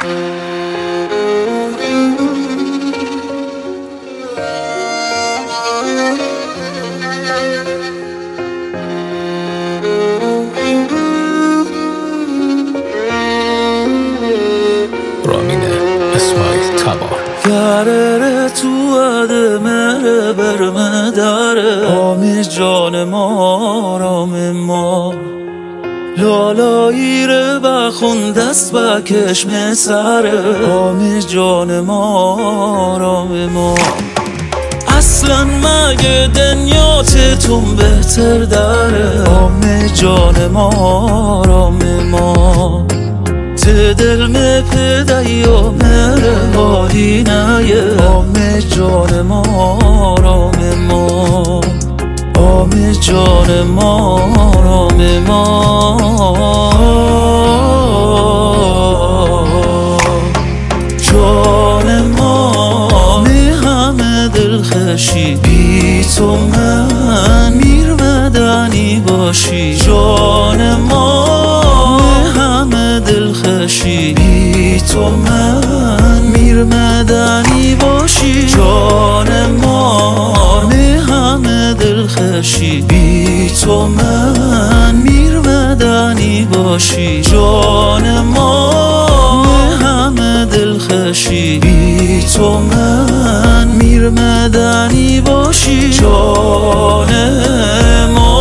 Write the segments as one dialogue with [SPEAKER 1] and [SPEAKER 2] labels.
[SPEAKER 1] گرره تو ادمه برمه داره آمی جان ما رام ما لالایی ره بخون دست بکش سره آمی جان ما رام ما اصلا مگه دنیا تتون بهتر داره آمی جان ما رام ما دل می پدی و مره حالی نیه آمی جان ما رام ما آمی جان ما رام ما جان ما می همه دل خشی بی تو من میر مدنی باشی جان ما بی تو من میر مدنی باشی جان ما می همه دل خشی بی تو من میر مدنی باشی جان ما می همه دل خشی بی تو من میر مدنی باشی جان ما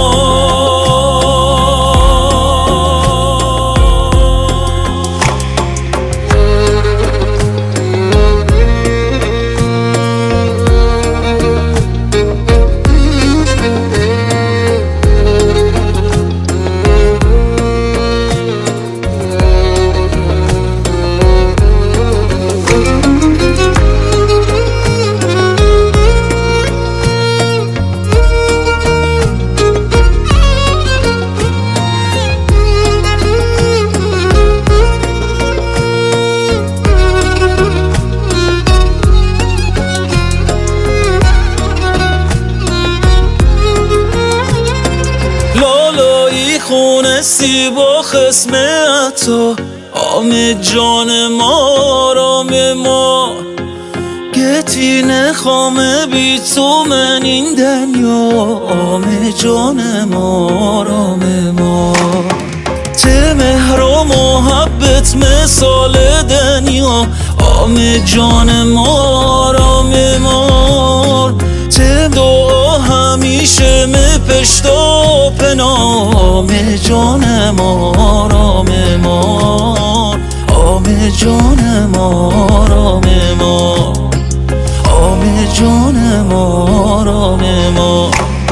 [SPEAKER 1] خونه سیب و خسمت تو آمی جان ما رام ما گتی نخوام بی تو من این دنیا آمی جان ما رام ما ته مهر و محبت مثال دنیا آمی جان ما رام ما ته دعا همیشه پشت و پنام جان ما رام ما آم جان ما رام ما آم جان ما رام ما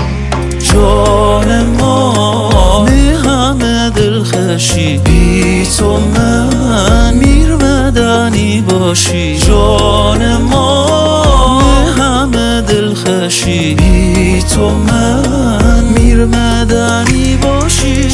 [SPEAKER 1] جان ما می همه دل خشی بی تو من میر مدنی باشی جان ما می همه دل خشی بی تو من میر مدنی باشی